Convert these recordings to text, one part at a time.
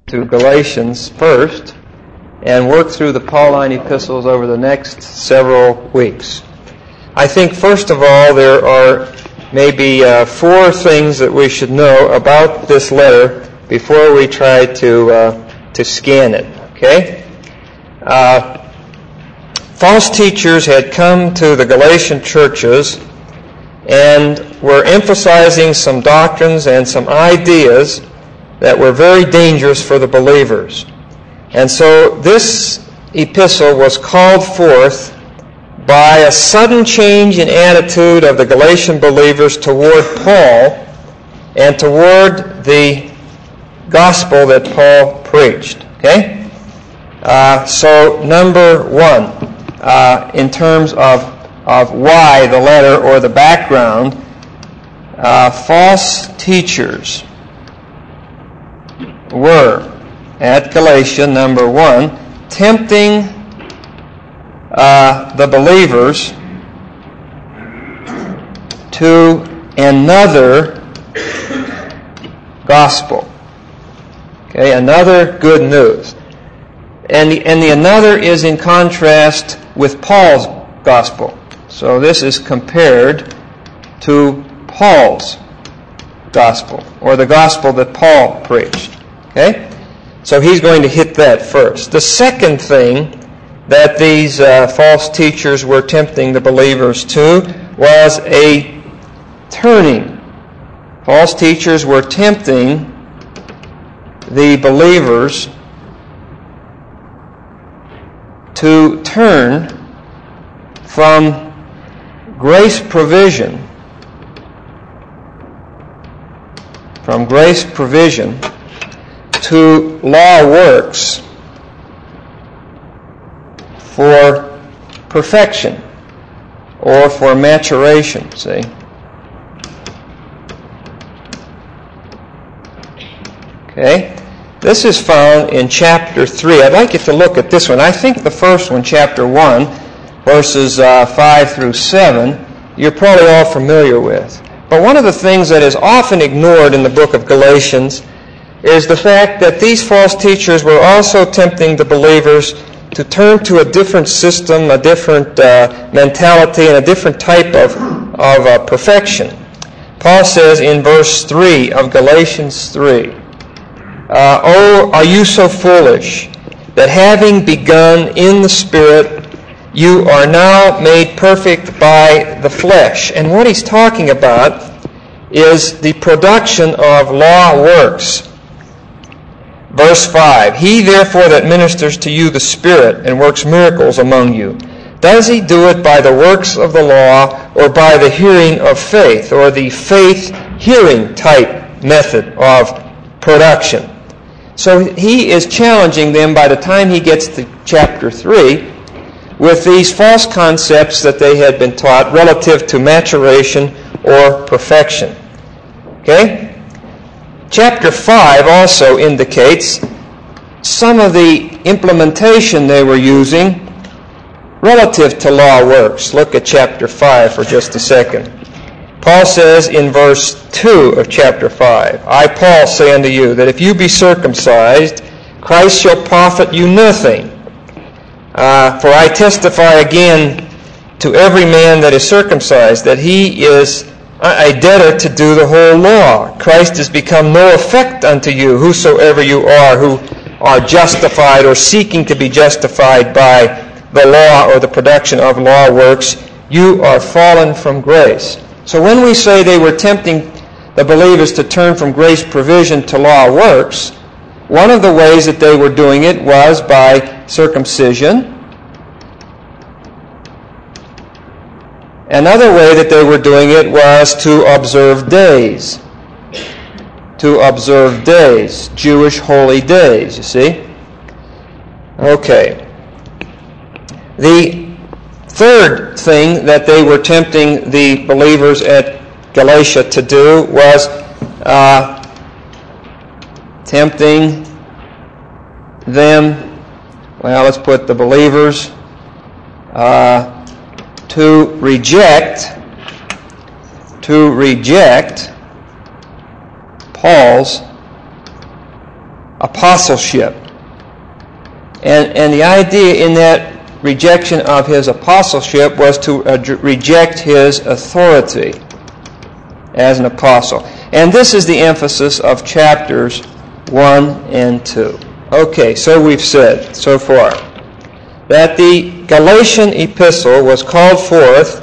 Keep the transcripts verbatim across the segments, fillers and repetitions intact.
to Galatians first and work through the Pauline epistles over the next several weeks. I think, first of all, there are maybe uh, four things that we should know about this letter before we try to uh, to scan it. Okay? Uh, false teachers had come to the Galatian churches and were emphasizing some doctrines and some ideas that were very dangerous for the believers. And so this epistle was called forth by a sudden change in attitude of the Galatian believers toward Paul and toward the gospel that Paul preached. Okay? Uh, so number one, uh, in terms of, of why the letter or the background, uh, false teachers were at Galatia, number one, tempting uh, the believers to another gospel. Okay, another good news. And the, and the another is in contrast with Paul's gospel. So this is compared to Paul's gospel, or the gospel that Paul preached. Okay? So he's going to hit that first. The second thing that these uh, false teachers were tempting the believers to was a turning. False teachers were tempting the believers to turn from grace provision, from grace provision to law works for perfection or for maturation, see? Okay? This is found in chapter three. I'd like you to look at this one. I think the first one, chapter one, verses uh, five through seven, you're probably all familiar with. But one of the things that is often ignored in the book of Galatians is the fact that these false teachers were also tempting the believers to turn to a different system, a different uh, mentality, and a different type of, of uh, perfection. Paul says in verse three of Galatians three, uh, "Oh, are you so foolish that having begun in the Spirit, you are now made perfect by the flesh?" And what he's talking about is the production of law works. Verse five, "He therefore that ministers to you the Spirit and works miracles among you, does he do it by the works of the law or by the hearing of faith," or the faith-hearing type method of production? So he is challenging them by the time he gets to chapter three with these false concepts that they had been taught relative to maturation or perfection. Okay? Chapter five also indicates some of the implementation they were using relative to law works. Look at chapter five for just a second. Paul says in verse two of chapter five, "I, Paul, say unto you, that if you be circumcised, Christ shall profit you nothing. Uh, for I testify again to every man that is circumcised, that he is a debtor to do the whole law. Christ is become no effect unto you, whosoever you are, who are justified or seeking to be justified by the law or the production of law works. You are fallen from grace." So when we say they were tempting the believers to turn from grace provision to law works, one of the ways that they were doing it was by circumcision. Another way that they were doing it was to observe days. To observe days. Jewish holy days, you see? Okay. The third thing that they were tempting the believers at Galatia to do was uh, tempting them, well, let's put the believers, uh, to reject, to reject Paul's apostleship. And, and the idea in that rejection of his apostleship was to uh, reject his authority as an apostle. And this is the emphasis of chapters one and two. Okay, so we've said so far that the Galatian epistle was called forth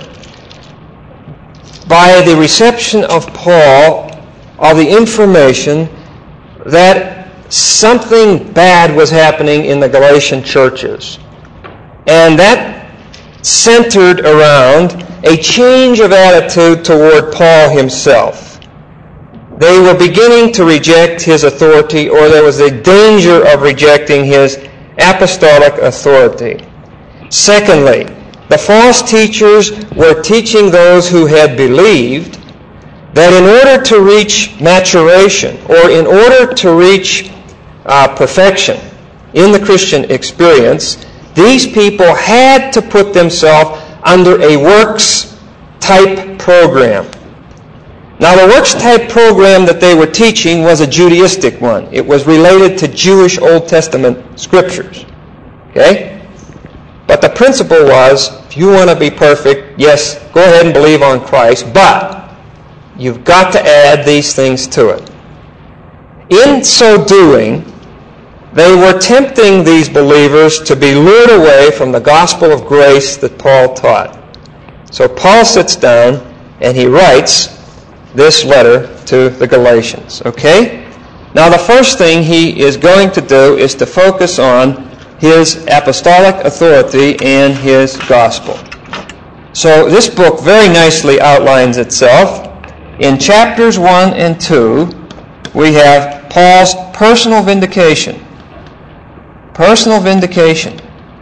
by the reception of Paul of the information that something bad was happening in the Galatian churches. And that centered around a change of attitude toward Paul himself. They were beginning to reject his authority, or there was a danger of rejecting his apostolic authority. Secondly, the false teachers were teaching those who had believed that in order to reach maturation, or in order to reach uh, perfection in the Christian experience, these people had to put themselves under a works-type program. Now, the works-type program that they were teaching was a Judaistic one. It was related to Jewish Old Testament scriptures. Okay? But the principle was, if you want to be perfect, yes, go ahead and believe on Christ, but you've got to add these things to it. In so doing, they were tempting these believers to be lured away from the gospel of grace that Paul taught. So Paul sits down and he writes this letter to the Galatians. Okay? Now the first thing he is going to do is to focus on his apostolic authority and his gospel. So this book very nicely outlines itself. In chapters one and two, we have Paul's personal vindication. Personal vindication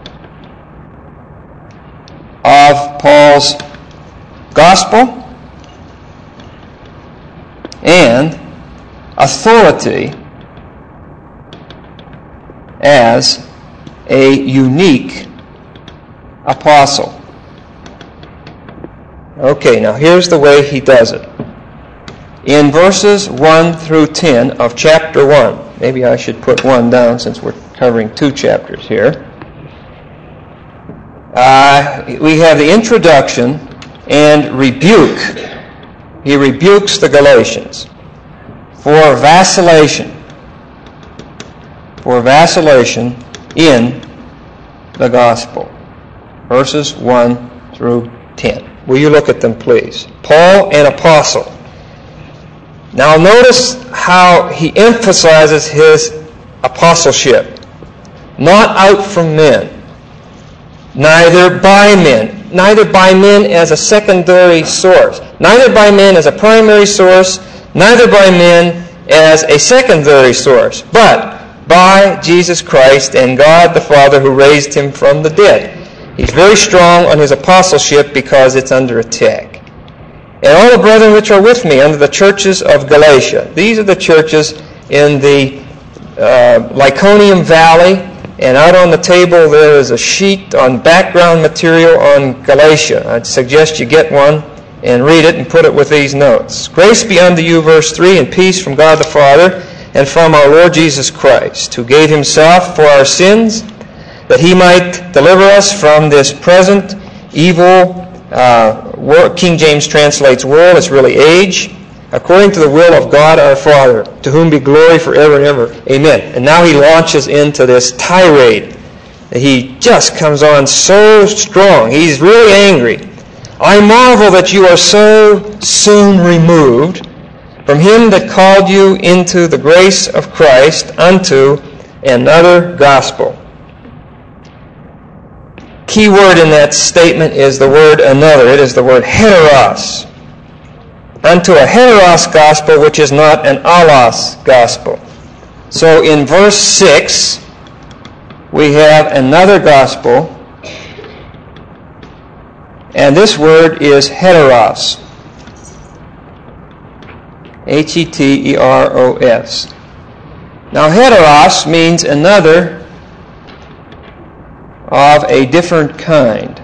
of Paul's gospel and authority as a unique apostle. Okay, now here's the way he does it. In verses one through ten of chapter one, maybe I should put one down since we're covering two chapters here. Uh, we have the introduction and rebuke. He rebukes the Galatians for vacillation. For vacillation in the gospel. Verses one through ten. Will you look at them, please? Paul, an apostle. Now notice how he emphasizes his apostleship. Not out from men, neither by men, neither by men as a secondary source, neither by men as a primary source, neither by men as a secondary source, but by Jesus Christ and God the Father who raised him from the dead. He's very strong on his apostleship because it's under attack. And all the brethren which are with me under the churches of Galatia. These are the churches in the uh, Lyconium Valley, and out on the table there is a sheet on background material on Galatia. I'd suggest you get one and read it and put it with these notes. Grace be unto you, verse three, and peace from God the Father and from our Lord Jesus Christ, who gave himself for our sins, that he might deliver us from this present evil uh, world. King James translates world, it's really age, according to the will of God our Father, to whom be glory forever and ever. Amen. And now he launches into this tirade. He just comes on so strong. He's really angry. I marvel that you are so soon removed from him that called you into the grace of Christ unto another gospel. Key word in that statement is the word another. It is the word heteros. Unto a heteros gospel, which is not an allos gospel. So in verse six, we have another gospel, and this word is heteros. H E T E R O S. Now heteros means another of a different kind.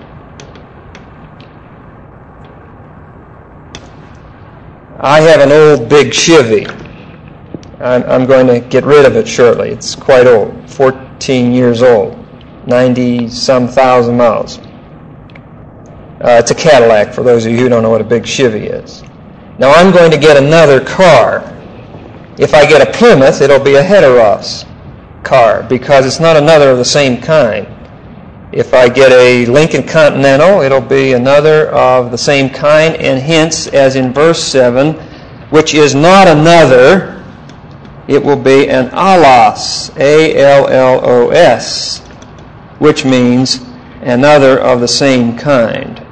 I have an old big Chevy, I'm, I'm going to get rid of it shortly. It's quite old, fourteen years old, ninety-some thousand miles. Uh, it's a Cadillac, for those of you who don't know what a big Chevy is. Now I'm going to get another car. If I get a Plymouth, it'll be a Heteros car, because it's not another of the same kind. If I get a Lincoln Continental, it'll be another of the same kind, and hence, as in verse seven, which is not another, it will be an allos, A L L O S, which means another of the same kind.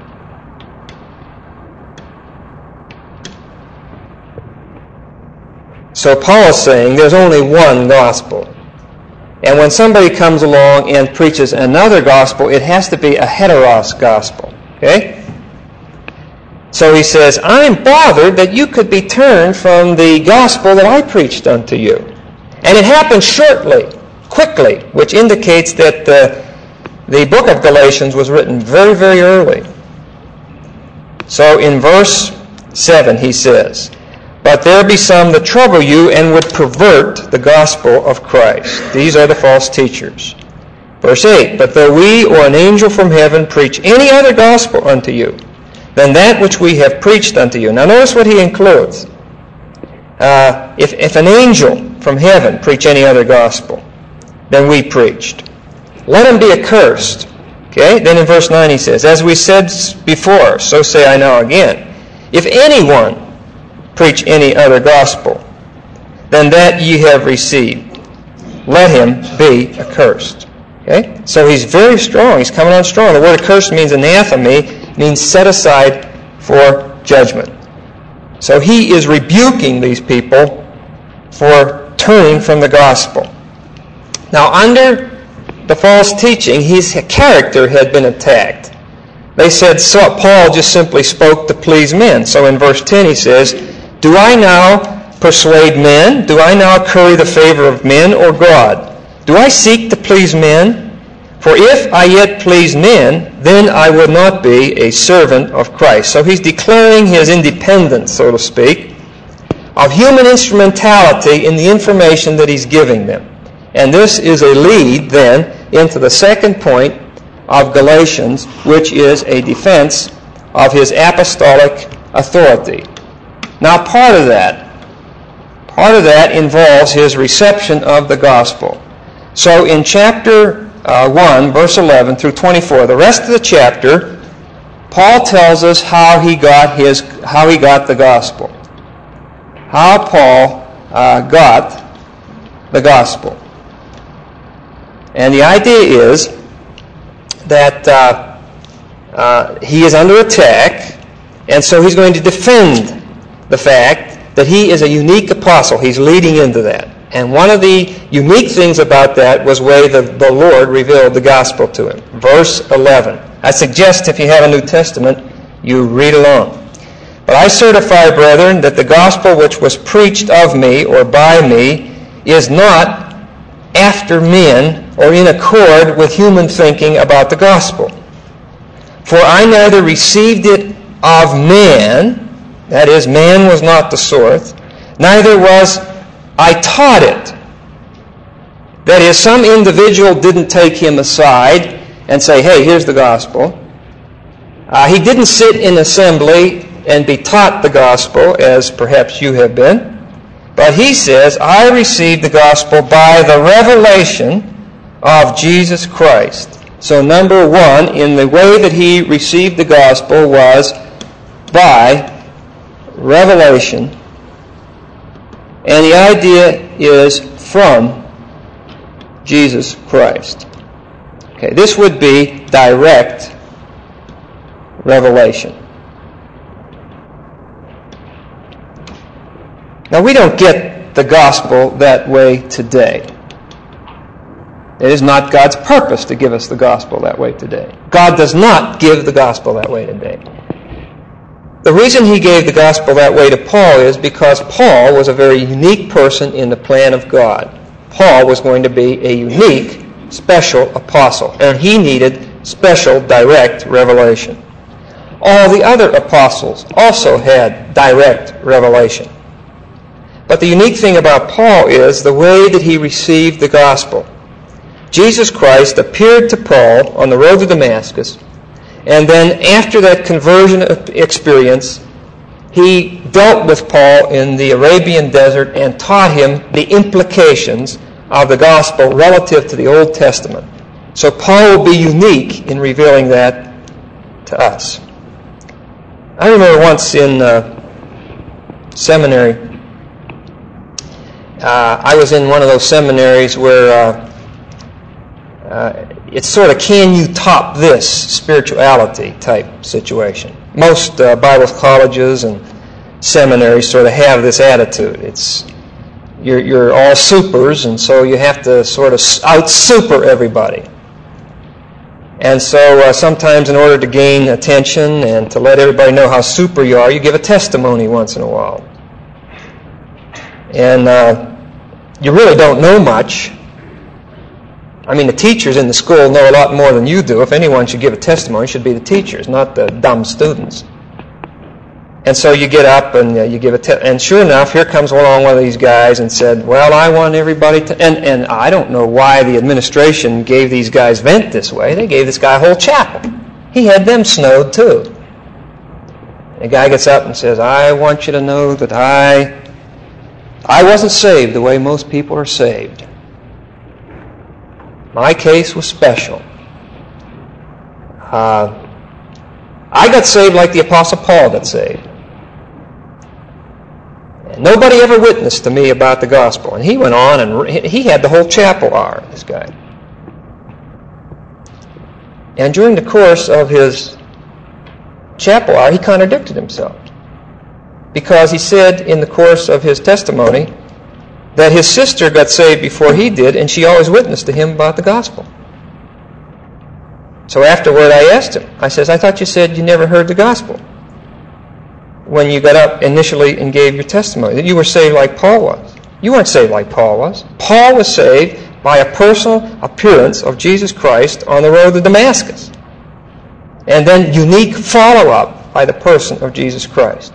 So Paul is saying there's only one gospel. And when somebody comes along and preaches another gospel, it has to be a heteros gospel. Okay? So he says, I'm bothered that you could be turned from the gospel that I preached unto you. And it happened shortly, quickly, which indicates that the, the book of Galatians was written very, very early. So in verse seven he says, but there be some that trouble you and would pervert the gospel of Christ. These are the false teachers. Verse eight, but though we or an angel from heaven preach any other gospel unto you than that which we have preached unto you. Now notice what he includes. Uh, if, if an angel from heaven preach any other gospel than we preached, let him be accursed. Okay? Then in verse nine he says, as we said before, so say I now again, if anyone preach any other gospel than that ye have received, let him be accursed. Okay? So he's very strong. He's coming on strong. The word accursed means anathema, means set aside for judgment. So he is rebuking these people for turning from the gospel. Now, under the false teaching, his character had been attacked. They said so Paul just simply spoke to please men. So in verse ten he says, do I now persuade men? Do I now curry the favor of men or God? Do I seek to please men? For if I yet please men, then I would not be a servant of Christ. So he's declaring his independence, so to speak, of human instrumentality in the information that he's giving them. And this is a lead, then, into the second point of Galatians, which is a defense of his apostolic authority. Now, part of that, part of that involves his reception of the gospel. So in chapter uh, one, verse eleven through twenty-four, the rest of the chapter, Paul tells us how he got his, how he got the gospel. How Paul uh, got the gospel. And the idea is that uh, uh, he is under attack, and so he's going to defend the fact that he is a unique apostle. He's leading into that. And one of the unique things about that was the way the, the Lord revealed the gospel to him. Verse eleven. I suggest if you have a New Testament, you read along. But I certify, brethren, that the gospel which was preached of me or by me is not after men or in accord with human thinking about the gospel. For I neither received it of man, that is, man was not the source, neither was I taught it. That is, some individual didn't take him aside and say, hey, here's the gospel. Uh, he didn't sit in assembly and be taught the gospel, as perhaps you have been. But he says, I received the gospel by the revelation of Jesus Christ. So number one, in the way that he received the gospel was by revelation. And the idea is from Jesus Christ. Okay, this would be direct revelation. Now, we don't get the gospel that way today. It is not God's purpose to give us the gospel that way today. God does not give the gospel that way today. The reason he gave the gospel that way to Paul is because Paul was a very unique person in the plan of God. Paul was going to be a unique, special apostle, and he needed special, direct revelation. All the other apostles also had direct revelation. But the unique thing about Paul is the way that he received the gospel. Jesus Christ appeared to Paul on the road to Damascus, and then after that conversion experience, he dealt with Paul in the Arabian desert and taught him the implications of the gospel relative to the Old Testament. So Paul will be unique in revealing that to us. I remember once in uh, seminary, uh, I was in one of those seminaries where uh, uh, it's sort of can you top this spirituality type situation. Most uh, Bible colleges and seminaries sort of have this attitude. It's you're, you're all supers, and so you have to sort of out-super everybody. And so uh, sometimes in order to gain attention and to let everybody know how super you are, you give a testimony once in a while. And uh, you really don't know much. I mean, the teachers in the school know a lot more than you do. If anyone should give a testimony, it should be the teachers, not the dumb students. And so you get up and uh, you give a te- and sure enough, here comes along one of these guys and said, well, I want everybody to... And, and I don't know why the administration gave these guys vent this way. They gave this guy a whole chapel. He had them snowed too. The guy gets up and says, I want you to know that I, I wasn't saved the way most people are saved. My case was special. Uh, I got saved like the Apostle Paul got saved. And nobody ever witnessed to me about the gospel. And he went on and he had the whole chapel hour, this guy. And during the course of his chapel hour, he contradicted himself. Because he said in the course of his testimony that his sister got saved before he did, and she always witnessed to him about the gospel. So afterward I asked him, I says, I thought you said you never heard the gospel when you got up initially and gave your testimony, that you were saved like Paul was. You weren't saved like Paul was. Paul was saved by a personal appearance of Jesus Christ on the road to Damascus. And then unique follow-up by the person of Jesus Christ.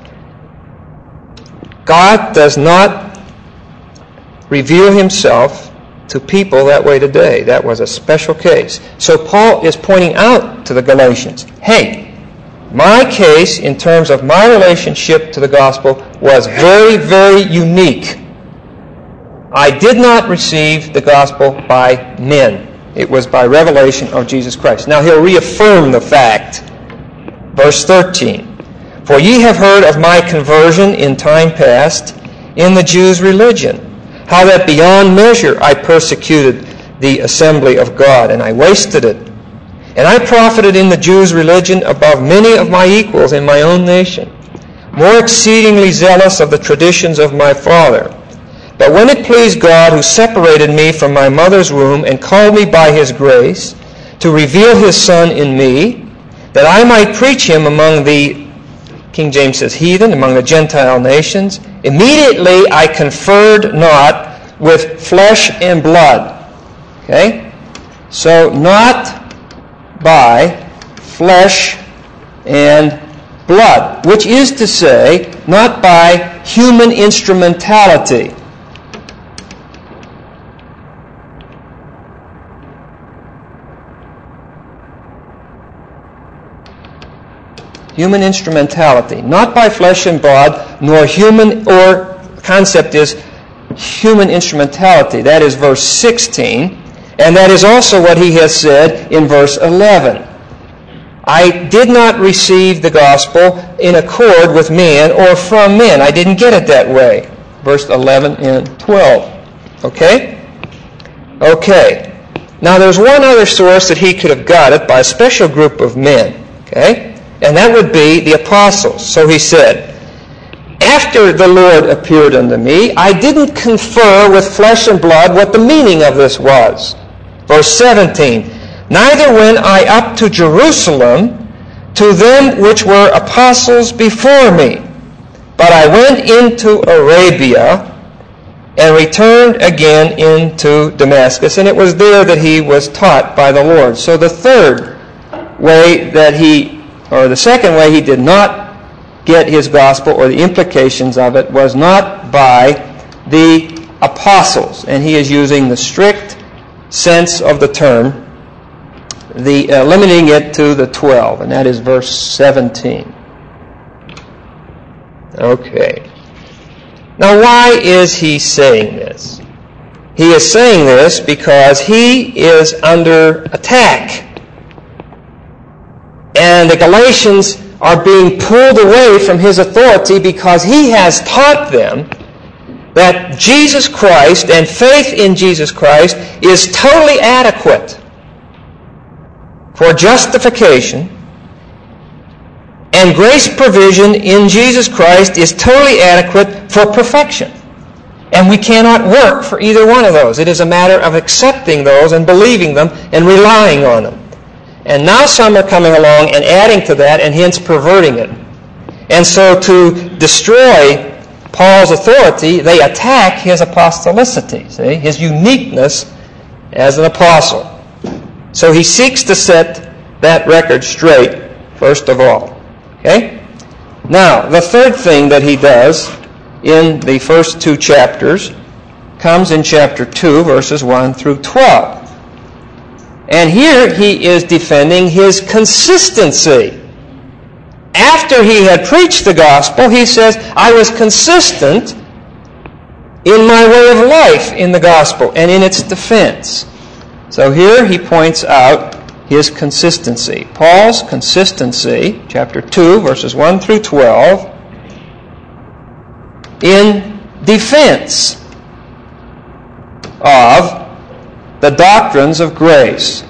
God does not reveal himself to people that way today. That was a special case. So Paul is pointing out to the Galatians, hey, my case in terms of my relationship to the gospel was very, very unique. I did not receive the gospel by men. It was by revelation of Jesus Christ. Now he'll reaffirm the fact. Verse thirteen, for ye have heard of my conversion in time past in the Jews' religion, how that beyond measure I persecuted the assembly of God, and I wasted it. And I profited in the Jews' religion above many of my equals in my own nation, more exceedingly zealous of the traditions of my father. But when it pleased God, who separated me from my mother's womb and called me by his grace, to reveal his Son in me, that I might preach him among the, King James says heathen, among the Gentile nations, immediately I conferred not with flesh and blood. Okay? So not by flesh and blood, which is to say, not by human instrumentality. Human instrumentality, not by flesh and blood, nor human, or concept is human instrumentality. That is verse sixteen. And that is also what he has said in verse eleven. I did not receive the gospel in accord with man or from men. I didn't get it that way. Verse eleven and twelve. Okay? Okay. Now there's one other source that he could have got it by a special group of men. Okay? And that would be the apostles. So he said, after the Lord appeared unto me, I didn't confer with flesh and blood what the meaning of this was. Verse seventeen, neither went I up to Jerusalem to them which were apostles before me, but I went into Arabia and returned again into Damascus. And it was there that he was taught by the Lord. So the third way that he, or the second way he did not get his gospel or the implications of it was not by the apostles, and he is using the strict sense of the term, the uh, limiting it to the twelve, and that is verse seventeen. Okay. Now, why is he saying this? He is saying this because he is under attack. And the Galatians are being pulled away from his authority because he has taught them that Jesus Christ and faith in Jesus Christ is totally adequate for justification, and grace provision in Jesus Christ is totally adequate for perfection. And we cannot work for either one of those. It is a matter of accepting those and believing them and relying on them. And now some are coming along and adding to that and hence perverting it. And so to destroy Paul's authority, they attack his apostolicity, see, his uniqueness as an apostle. So he seeks to set that record straight, first of all. Okay? Now, the third thing that he does in the first two chapters comes in chapter two, verses one through twelve. And here he is defending his consistency. After he had preached the gospel, he says, I was consistent in my way of life in the gospel and in its defense. So here he points out his consistency. Paul's consistency, chapter two, verses one through twelve, in defense of the doctrines of grace.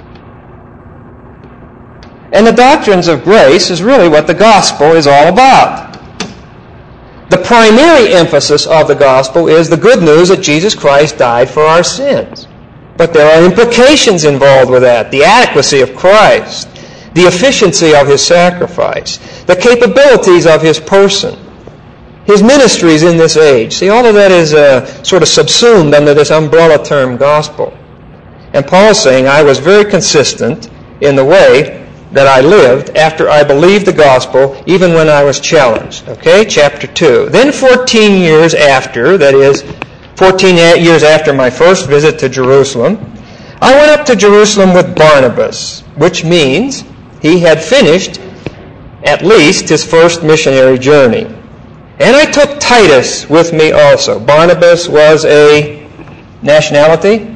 And the doctrines of grace is really what the gospel is all about. The primary emphasis of the gospel is the good news that Jesus Christ died for our sins. But there are implications involved with that. The adequacy of Christ, the efficiency of his sacrifice, the capabilities of his person, his ministries in this age. See, all of that is uh, sort of subsumed under this umbrella term gospel. And Paul's saying, I was very consistent in the way that I lived after I believed the gospel, even when I was challenged. Okay, chapter two. Then fourteen years after, that is, fourteen years after my first visit to Jerusalem, I went up to Jerusalem with Barnabas, which means he had finished at least his first missionary journey. And I took Titus with me also. Barnabas was a nationality?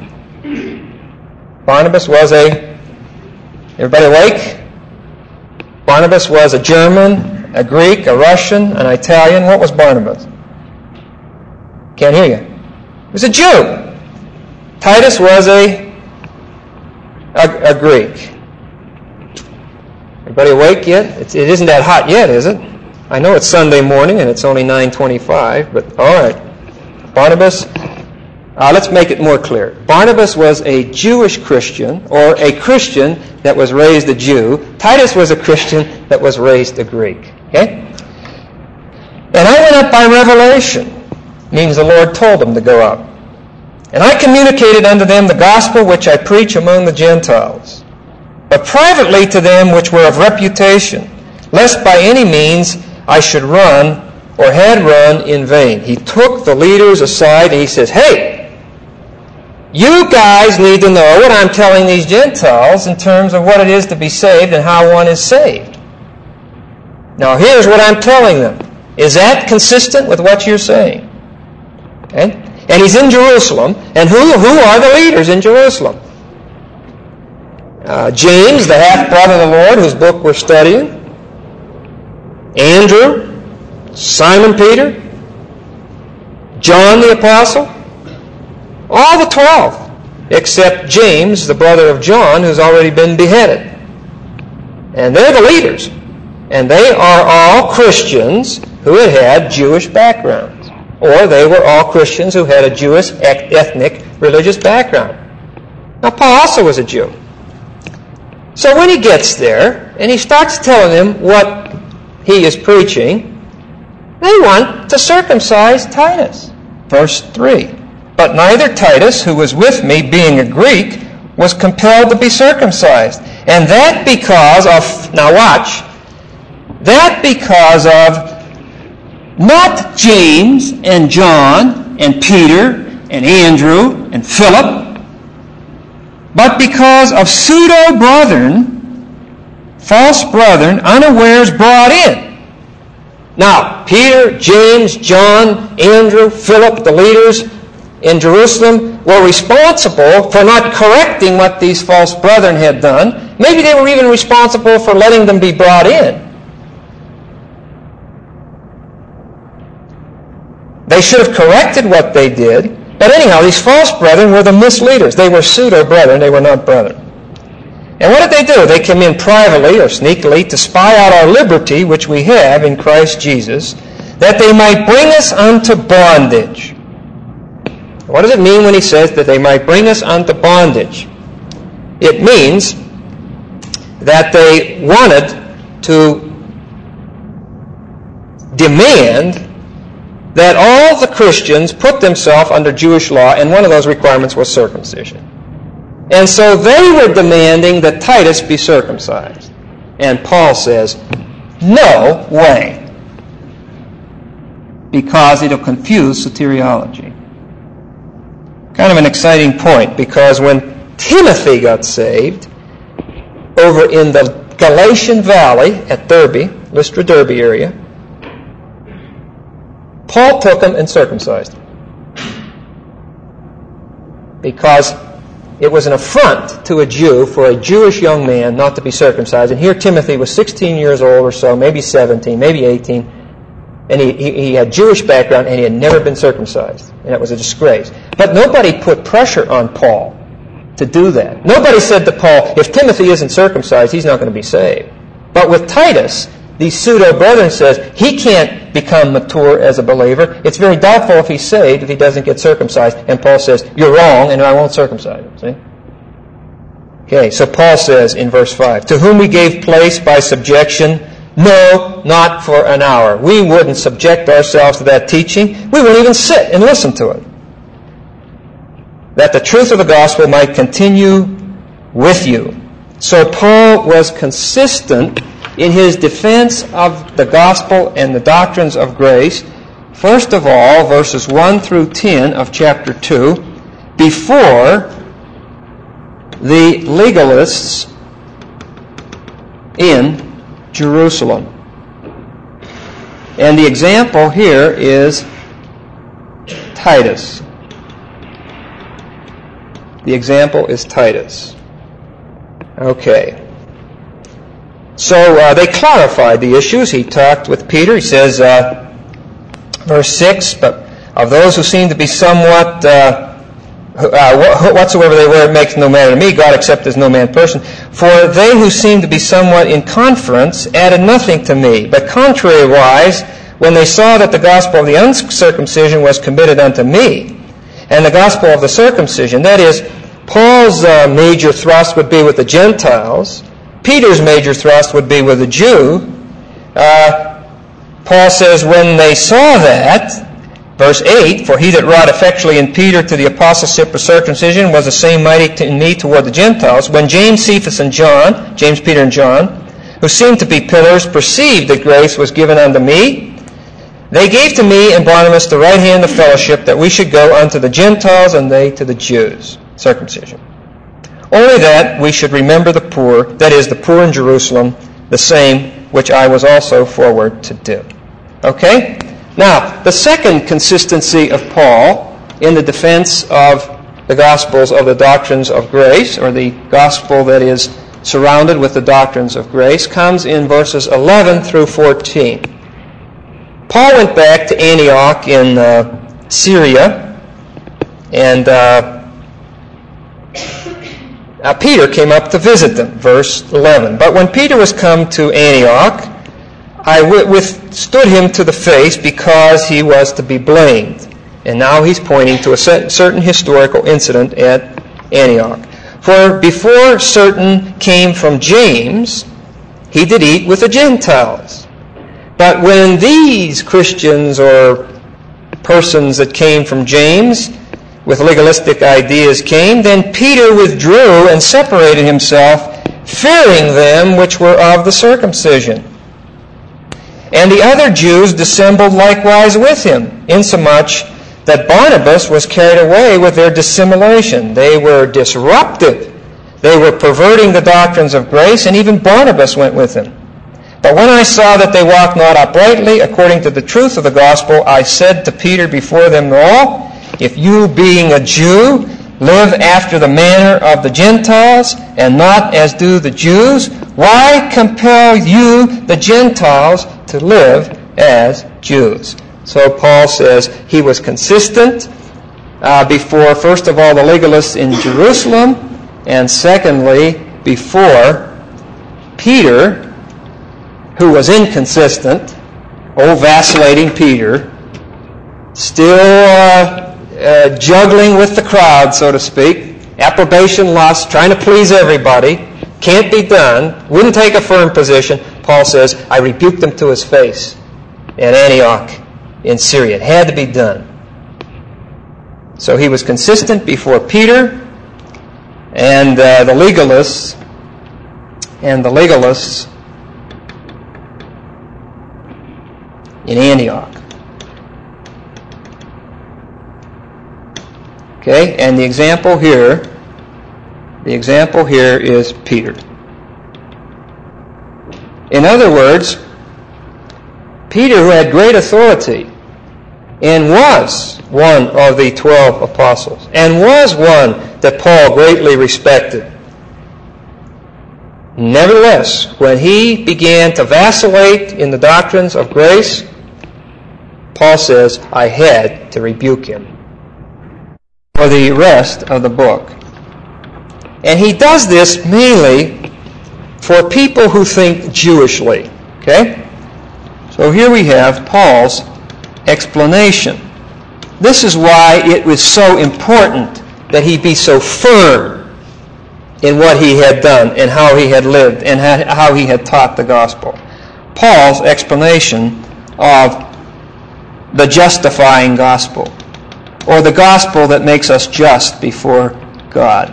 Barnabas was a, everybody awake? Barnabas was a German, a Greek, a Russian, an Italian. What was Barnabas? Can't hear you. He was a Jew. Titus was a, a, a Greek. Everybody awake yet? It's, it isn't that hot yet, is it? I know it's Sunday morning and it's only nine twenty-five, but all right. Barnabas, uh, let's make it more clear. Barnabas was a Jewish Christian, or a Christian that was raised a Jew. Titus was a Christian that was raised a Greek. Okay? And I went up by revelation. Means the Lord told him to go up. And I communicated unto them the gospel which I preach among the Gentiles, but privately to them which were of reputation, lest by any means I should run or had run in vain. He took the leaders aside and he says, hey, you guys need to know what I'm telling these Gentiles in terms of what it is to be saved and how one is saved. Now here's what I'm telling them. Is that consistent with what you're saying? Okay? And he's in Jerusalem. And who, who are the leaders in Jerusalem? Uh, James, the half-brother of the Lord, whose book we're studying. Andrew, Simon Peter, John the Apostle. All the twelve, except James, the brother of John, who's already been beheaded. And they're the leaders. And they are all Christians who had had Jewish backgrounds. Or they were all Christians who had a Jewish ethnic religious background. Now, Paul also was a Jew. So when he gets there, and he starts telling them what he is preaching, they want to circumcise Titus. Verse three. But neither Titus, who was with me, being a Greek, was compelled to be circumcised. And that because of, now watch, that because of not James and John and Peter and Andrew and Philip, but because of pseudo-brethren, false brethren, unawares brought in. Now, Peter, James, John, Andrew, Philip, the leaders in Jerusalem, were responsible for not correcting what these false brethren had done. Maybe they were even responsible for letting them be brought in. They should have corrected what they did. But anyhow, these false brethren were the misleaders. They were pseudo-brethren. They were not brethren. And what did they do? They came in privately or sneakily to spy out our liberty, which we have in Christ Jesus, that they might bring us unto bondage. What does it mean when he says that they might bring us unto bondage? It means that they wanted to demand that all the Christians put themselves under Jewish law, and one of those requirements was circumcision. And so they were demanding that Titus be circumcised. And Paul says, no way, because it'll confuse soteriology. Kind of an exciting point, because when Timothy got saved over in the Galatian Valley at Derbe, Lystra Derbe area, Paul took him and circumcised him. Because it was an affront to a Jew for a Jewish young man not to be circumcised. And here Timothy was sixteen years old or so, maybe seventeen, maybe eighteen. And he, he, he had Jewish background and he had never been circumcised. And it was a disgrace. But nobody put pressure on Paul to do that. Nobody said to Paul, if Timothy isn't circumcised, he's not going to be saved. But with Titus, these pseudo-brethren says he can't become mature as a believer. It's very doubtful if he's saved if he doesn't get circumcised. And Paul says, you're wrong, and I won't circumcise him. See? Okay, so Paul says in verse five, to whom we gave place by subjection, no, not for an hour. We wouldn't subject ourselves to that teaching. We wouldn't even sit and listen to it. That the truth of the gospel might continue with you. So Paul was consistent in his defense of the gospel and the doctrines of grace. First of all, verses one through ten of chapter two, before the legalists in Jerusalem. And the example here is Titus. The example is Titus. Okay. So uh, they clarified the issues. He talked with Peter. He says, uh, verse six, but of those who seem to be somewhat, uh, uh, whatsoever they were, it makes no matter to me, God except as no man person. For they who seem to be somewhat in conference added nothing to me. But contrariwise, when they saw that the gospel of the uncircumcision was committed unto me, and the gospel of the circumcision, that is, Paul's uh, major thrust would be with the Gentiles, Peter's major thrust would be with the Jew. Uh, Paul says, when they saw that, verse eight, for he that wrought effectually in Peter to the apostleship of circumcision was the same mighty in me toward the Gentiles. When James, Cephas, and John, James, Peter, and John, who seemed to be pillars, perceived that grace was given unto me, they gave to me and Barnabas the right hand of fellowship, that we should go unto the Gentiles, and they to the Jews, circumcision. Only that we should remember the poor, that is, the poor in Jerusalem, the same which I was also forward to do. Okay? Now, the second consistency of Paul in the defense of the gospels of the doctrines of grace, or the gospel that is surrounded with the doctrines of grace, comes in verses eleven through fourteen. Paul went back to Antioch in uh, Syria, and uh, Uh, Peter came up to visit them, verse eleven. But when Peter was come to Antioch, I w- withstood him to the face because he was to be blamed. And now he's pointing to a certain historical incident at Antioch. For before certain came from James, he did eat with the Gentiles. But when these Christians or persons that came from James with legalistic ideas came, then Peter withdrew and separated himself, fearing them which were of the circumcision. And the other Jews dissembled likewise with him, insomuch that Barnabas was carried away with their dissimulation. They were disruptive. They were perverting the doctrines of grace, and even Barnabas went with them. But when I saw that they walked not uprightly according to the truth of the gospel, I said to Peter before them all, if you, being a Jew, live after the manner of the Gentiles, and not as do the Jews, why compel you, the Gentiles, to live as Jews? So Paul says he was consistent uh, before, first of all, the legalists in Jerusalem, and secondly, before Peter, who was inconsistent, old vacillating Peter, still uh, uh, juggling with the crowd, so to speak, approbation, lust, trying to please everybody, can't be done, wouldn't take a firm position. Paul says, I rebuked them to his face at Antioch in Syria. It had to be done. So he was consistent before Peter and uh, the legalists, and the legalists in Antioch. Okay, and the example here, the example here is Peter. In other words, Peter, who had great authority and was one of the twelve apostles and was one that Paul greatly respected, nevertheless, when he began to vacillate in the doctrines of grace, Paul says, I had to rebuke him. For the rest of the book. And he does this mainly for people who think Jewishly. Okay? So here we have Paul's explanation. This is why it was so important that he be so firm in what he had done and how he had lived and how he had taught the gospel. Paul's explanation of the justifying gospel, or the gospel that makes us just before God.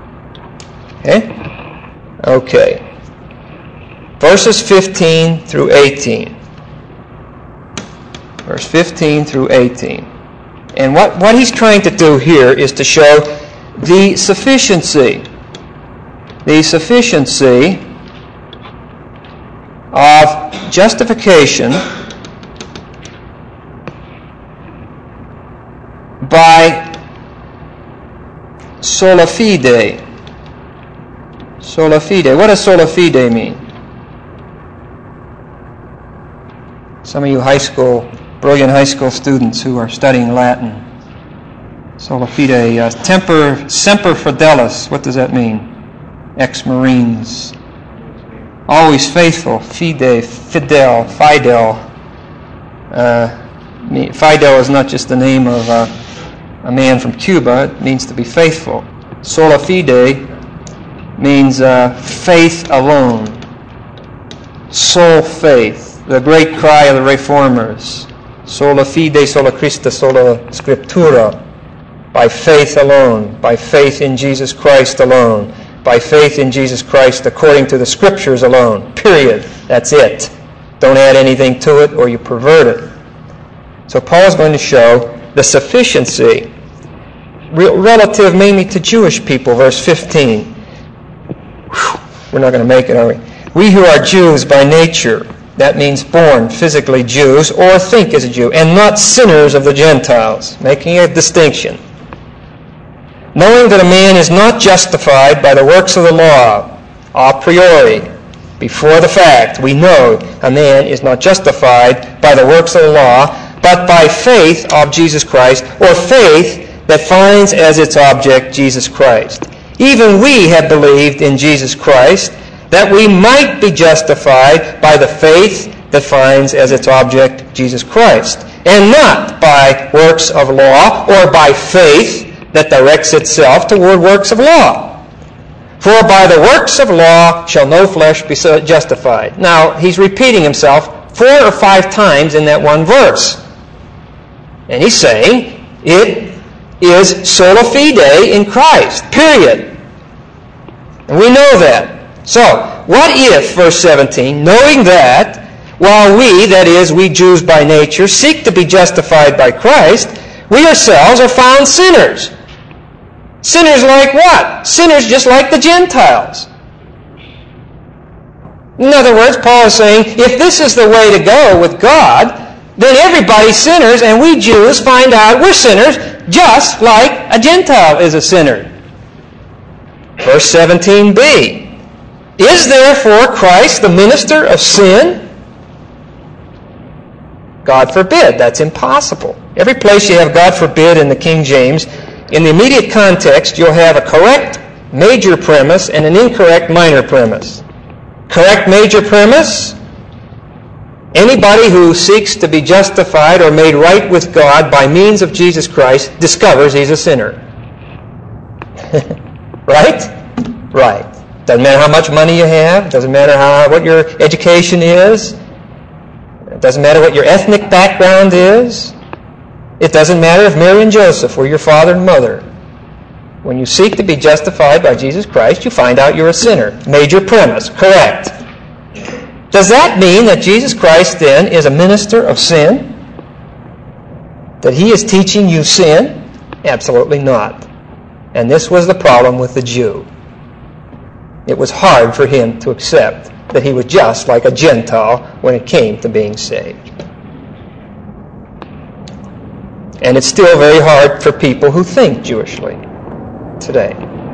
Okay? Okay. Verses fifteen through eighteen. Verse fifteen through eighteen. And what, what he's trying to do here is to show the sufficiency, the sufficiency of justification by sola fide. Sola fide. What does sola fide mean? Some of you high school, brilliant high school students who are studying Latin. Sola fide. Uh, temper, semper fidelis. What does that mean? Ex-Marines. Always faithful. Fide, fidel, fidel. Uh, fidel is not just the name of uh, a man from Cuba. It means to be faithful. Sola fide means uh, faith alone. Sole faith. The great cry of the Reformers. Sola fide, sola Christa, sola Scriptura. By faith alone. By faith in Jesus Christ alone. By faith in Jesus Christ according to the Scriptures alone. Period. That's it. Don't add anything to it or you pervert it. So Paul is going to show the sufficiency relative mainly to Jewish people. Verse fifteen. Whew, we're not going to make it, are we? We who are Jews by nature, that means born physically Jews, or think as a Jew, and not sinners of the Gentiles, making a distinction. Knowing that a man is not justified by the works of the law, a priori, before the fact, we know a man is not justified by the works of the law, but by faith of Jesus Christ, or faith that finds as its object Jesus Christ. Even we have believed in Jesus Christ, that we might be justified by the faith that finds as its object Jesus Christ, and not by works of law, or by faith that directs itself toward works of law. For by the works of law shall no flesh be justified. Now, he's repeating himself four or five times in that one verse. And he's saying, it is sola fide in Christ, period. And we know that. So, what if, verse seventeen, knowing that, while we, that is, we Jews by nature, seek to be justified by Christ, We ourselves are found sinners. Sinners like what? Sinners just like the Gentiles. In other words, Paul is saying, if this is the way to go with God, then everybody's sinners, and we Jews find out we're sinners just like a Gentile is a sinner. Verse seventeen b. Is therefore Christ the minister of sin? God forbid. That's impossible. Every place you have God forbid in the King James, in the immediate context, you'll have a correct major premise and an incorrect minor premise. Correct major premise: anybody who seeks to be justified or made right with God by means of Jesus Christ discovers he's a sinner. Right? Right. Doesn't matter how much money you have. Doesn't matter how what your education is. It doesn't matter what your ethnic background is. It doesn't matter if Mary and Joseph were your father and mother. When you seek to be justified by Jesus Christ, you find out you're a sinner. Major premise. Correct. Does that mean that Jesus Christ then is a minister of sin? That he is teaching you sin? Absolutely not. And this was the problem with the Jew. It was hard for him to accept that he was just like a Gentile when it came to being saved. And it's still very hard for people who think Jewishly today.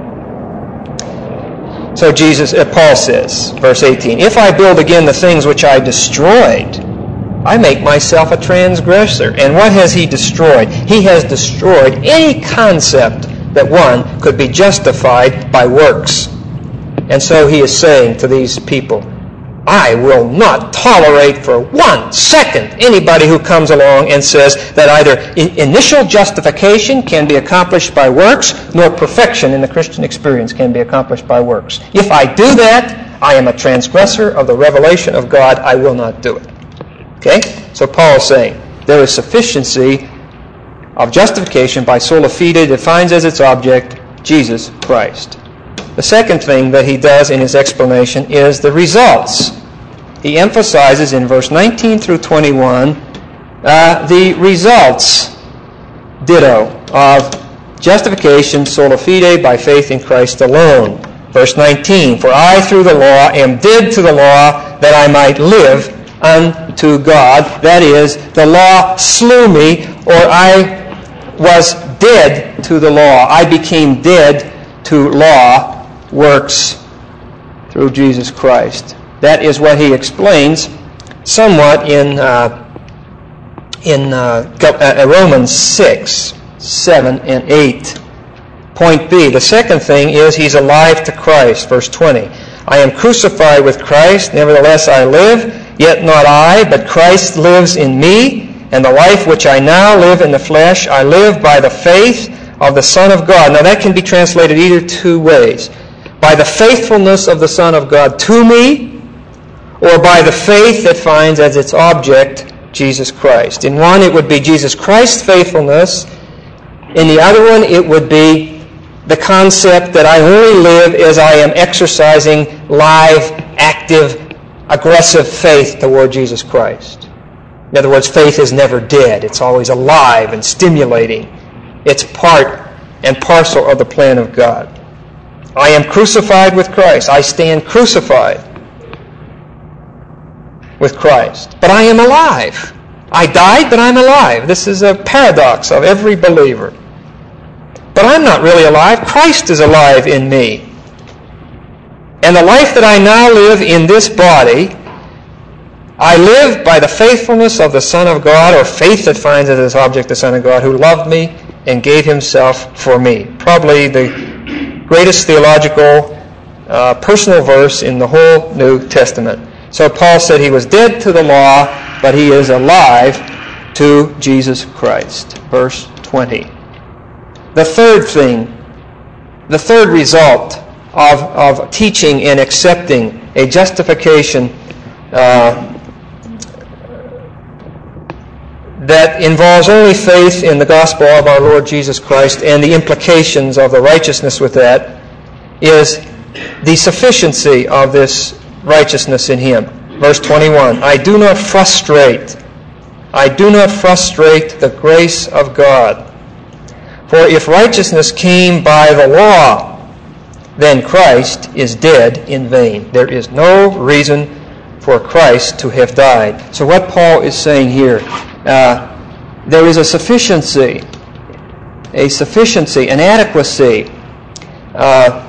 So Jesus, uh, Paul says, verse eighteen, if I build again the things which I destroyed, I make myself a transgressor. And what has he destroyed? He has destroyed any concept that one could be justified by works. And so he is saying to these people, I will not tolerate for one second anybody who comes along and says that either initial justification can be accomplished by works, nor perfection in the Christian experience can be accomplished by works. If I do that, I am a transgressor of the revelation of God. I will not do it. Okay? So Paul is saying there is sufficiency of justification by sola fide that finds as its object Jesus Christ. The second thing that he does in his explanation is the results. He emphasizes in verse nineteen through twenty-one uh, the results, ditto, of justification sola fide by faith in Christ alone. Verse nineteen, for I through the law am dead to the law that I might live unto God. That is, the law slew me, or I was dead to the law. I became dead to law works through Jesus Christ. That is what he explains somewhat in uh, in uh, Romans six, seven, and eight. Point B, the second thing is he's alive to Christ. Verse twenty, I am crucified with Christ, nevertheless I live, yet not I, but Christ lives in me, and the life which I now live in the flesh, I live by the faith of the Son of God. Now that can be translated either two ways. By the faithfulness of the Son of God to me, or by the faith that finds as its object Jesus Christ. In one, it would be Jesus Christ's faithfulness. In the other one, it would be the concept that I only live as I am exercising live, active, aggressive faith toward Jesus Christ. In other words, faith is never dead. It's always alive and stimulating. It's part and parcel of the plan of God. I am crucified with Christ. I stand crucified with Christ. But I am alive. I died, but I'm alive. This is a paradox of every believer. But I'm not really alive. Christ is alive in me. And the life that I now live in this body, I live by the faithfulness of the Son of God, or faith that finds as its object the Son of God, who loved me and gave himself for me. Probably the greatest theological uh, personal verse in the whole New Testament. So Paul said he was dead to the law, but he is alive to Jesus Christ. Verse twenty. The third thing, the third result of, of teaching and accepting a justification uh, that involves only faith in the gospel of our Lord Jesus Christ and the implications of the righteousness with that, is the sufficiency of this righteousness in him. Verse twenty-one, I do not frustrate I do not frustrate the grace of God. For if righteousness came by the law, then Christ is dead in vain. There is no reason for Christ to have died. So what Paul is saying here, uh, there is a sufficiency, a sufficiency, an adequacy uh,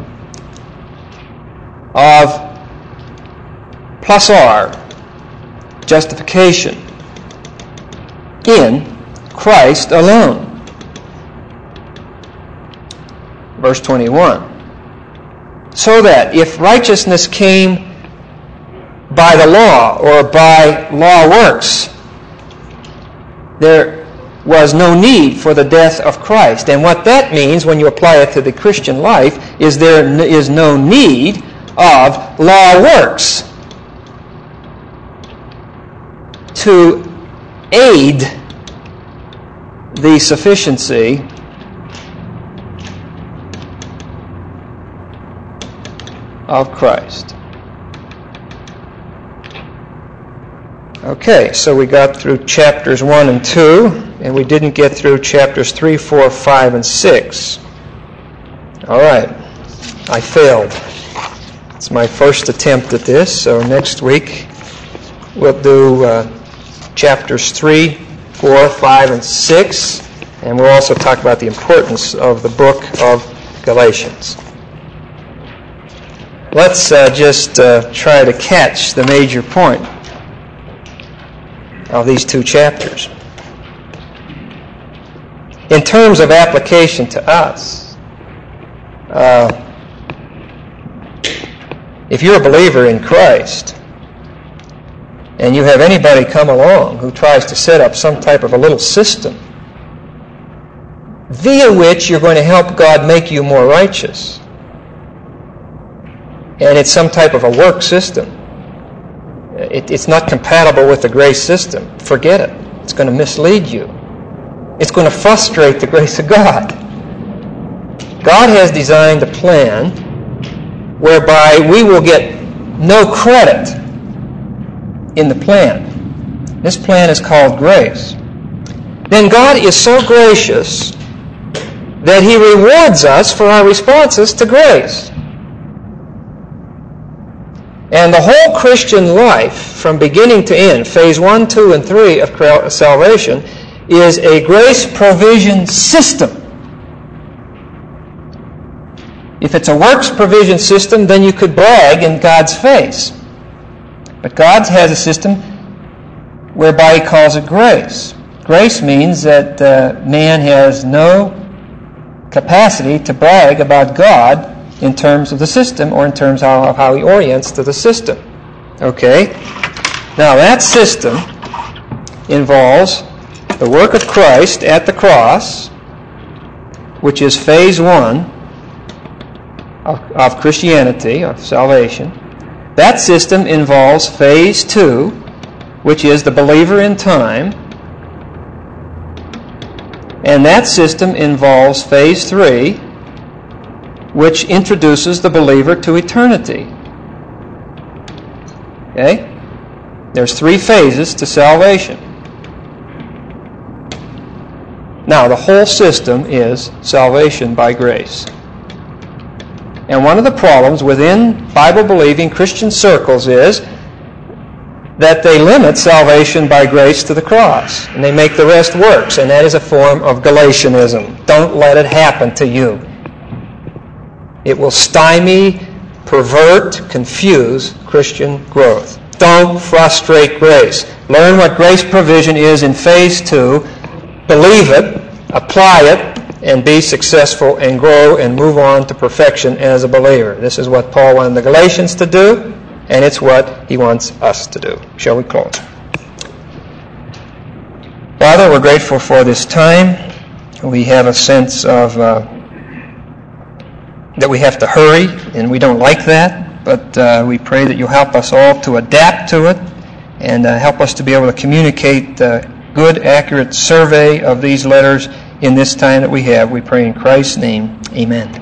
of plus R, justification, in Christ alone. Verse twenty-one. So that if righteousness came by the law or by law works, there was no need for the death of Christ. And what that means when you apply it to the Christian life is there is no need of law works to aid the sufficiency of Christ. Okay, so we got through chapters one and two, and we didn't get through chapters three, four, five, and six. All right, I failed. It's my first attempt at this, so next week we'll do uh, chapters three, four, five, and six, and we'll also talk about the importance of the book of Galatians. Let's uh, just uh, try to catch the major point of these two chapters. In terms of application to us, uh, if you're a believer in Christ and you have anybody come along who tries to set up some type of a little system via which you're going to help God make you more righteous, and it's some type of a work system, it, it's not compatible with the grace system, forget it. It's going to mislead you. It's going to frustrate the grace of God. God has designed a plan whereby we will get no credit in the plan. This plan is called grace. Then God is so gracious that He rewards us for our responses to grace. And the whole Christian life, from beginning to end, phase one, two, and three of salvation, is a grace provision system. If it's a works provision system, then you could brag in God's face. But God has a system whereby He calls it grace. Grace means that uh, man has no capacity to brag about God in terms of the system or in terms of how he orients to the system. Okay? Now that system involves the work of Christ at the cross, which is phase one of, of Christianity, of salvation. That system involves phase two, which is the believer in time. And that system involves phase three, which introduces the believer to eternity. Okay? There's three phases to salvation. Now, the whole system is salvation by grace. And one of the problems within Bible-believing Christian circles is that they limit salvation by grace to the cross, and they make the rest works, and that is a form of Galatianism. Don't let it happen to you. It will stymie, pervert, confuse Christian growth. Don't frustrate grace. Learn what grace provision is in phase two. Believe it, apply it, and be successful and grow and move on to perfection as a believer. This is what Paul wanted the Galatians to do, and it's what he wants us to do. Shall we close? Father, we're grateful for this time. We have a sense of uh, that we have to hurry, and we don't like that, but uh, we pray that you'll help us all to adapt to it and uh, help us to be able to communicate a good, accurate survey of these letters in this time that we have. We pray in Christ's name. Amen.